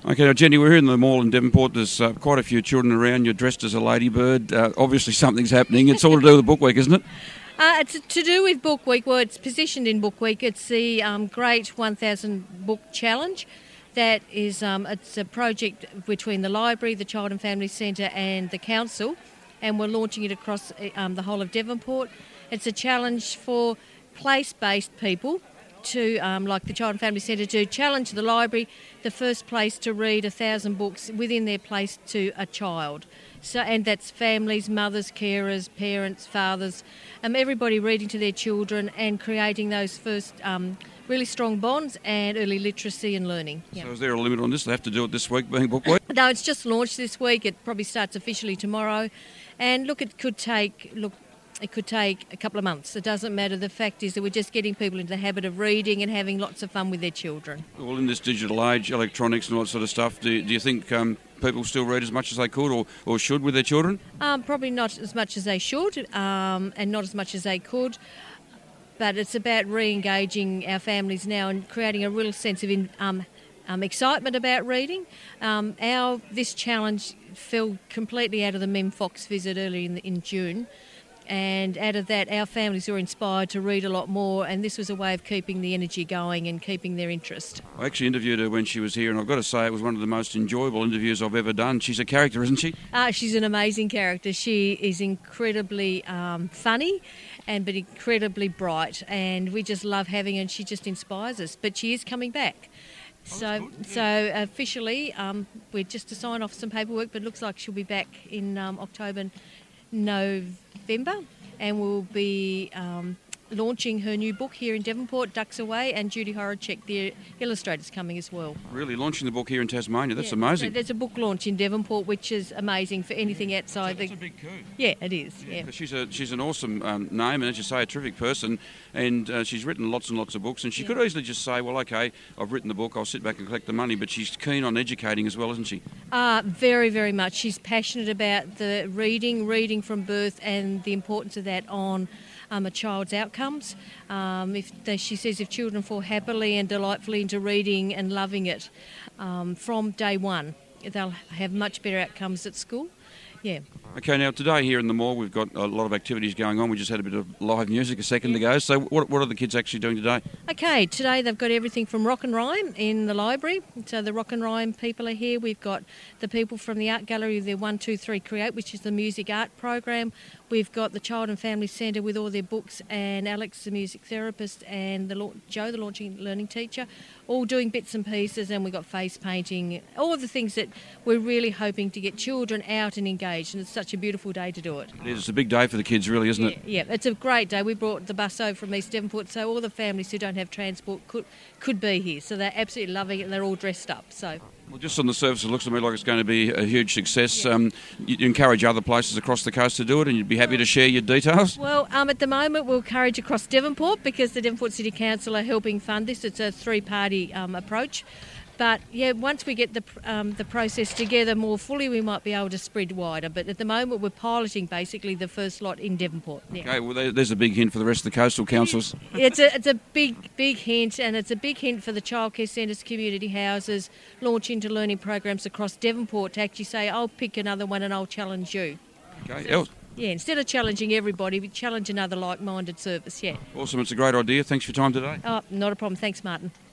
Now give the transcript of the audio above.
Okay, now Jenny, we're here in the mall in Devonport. There's quite a few children around. You're dressed as a ladybird. Obviously something's happening. It's all to do with the Book Week, isn't it? It's to do with Book Week. Well, it's positioned in Book Week. It's the Great 1000 Book Challenge. That is, it's a project between the library, the Child and Family Centre and the council, and we're launching it across the whole of Devonport. It's a challenge for place-based people to, like the Child and Family Centre, to challenge the library, the first place to read 1,000 books within their place to a child. So, and that's families, mothers, carers, parents, fathers, everybody reading to their children and creating those first really strong bonds and early literacy and learning. Yep. So is there a limit on this? They have to do it this week, being Book Week? No, it's just launched this week. It probably starts officially tomorrow. And look, it could take a couple of months. It doesn't matter. The fact is that we're just getting people into the habit of reading and having lots of fun with their children. Well, in this digital age, electronics and all that sort of stuff, do you think people still read as much as they could or should with their children? Probably not as much as they should and not as much as they could. But it's about re-engaging our families now and creating a real sense of excitement about reading. This challenge fell completely out of the Mem Fox visit early in June. And out of that, our families were inspired to read a lot more, and this was a way of keeping the energy going and keeping their interest. I actually interviewed her when she was here, and I've got to say it was one of the most enjoyable interviews I've ever done. She's a character, isn't she? She's an amazing character. She is incredibly funny but incredibly bright, and we just love having her, and she just inspires us. But she is coming back. So officially, we're just to sign off some paperwork, but it looks like she'll be back in October, November, and we'll be launching her new book here in Devonport, Ducks Away, and Judy Horacek, the illustrator's coming as well. Really, launching the book here in Tasmania? That's amazing. So there's a book launch in Devonport, which is amazing for anything outside. It's a big coup. Yeah, it is. Yeah. She's an awesome name, and as you say, a terrific person, and she's written lots and lots of books, and she could easily just say, well, okay, I've written the book, I'll sit back and collect the money, but she's keen on educating as well, isn't she? Very, very much. She's passionate about the reading from birth and the importance of that on a child's outcomes. She says if children fall happily and delightfully into reading and loving it from day one, they'll have much better outcomes at school. Yeah. Okay, now today here in the mall we've got a lot of activities going on. We just had a bit of live music a second ago. So what are the kids actually doing today? Okay, today they've got everything from Rock and Rhyme in the library. So the Rock and Rhyme people are here. We've got the people from the Art Gallery with their 1, 2, 3 Create, which is the music art program. We've got the Child and Family Centre with all their books, and Alex, the music therapist, and Joe, the launching learning teacher, all doing bits and pieces, and we've got face painting, all of the things that we're really hoping to get children out and engaged, and it's such a beautiful day to do it. It is. It's a big day for the kids, really, isn't it? Yeah, it's a great day. We brought the bus over from East Devonport, so all the families who don't have transport could be here, so they're absolutely loving it, and they're all dressed up. So. Well, just on the surface, it looks to me like it's going to be a huge success. Yeah. You encourage other places across the coast to do it, and you'd be happy to share your details? Well, at the moment, we'll encourage across Devonport because the Devonport City Council are helping fund this. It's a three-party approach. But, yeah, once we get the process together more fully, we might be able to spread wider. But at the moment, we're piloting basically the first lot in Devonport. Yeah. Okay, well, there's a big hint for the rest of the coastal councils. It's a big hint, and it's a big hint for the childcare centres, community houses, launch into learning programs across Devonport to actually say, I'll pick another one and I'll challenge you. Okay, so, yeah, instead of challenging everybody, we challenge another like-minded service, yeah. Awesome, it's a great idea. Thanks for your time today. Oh, not a problem. Thanks, Martin.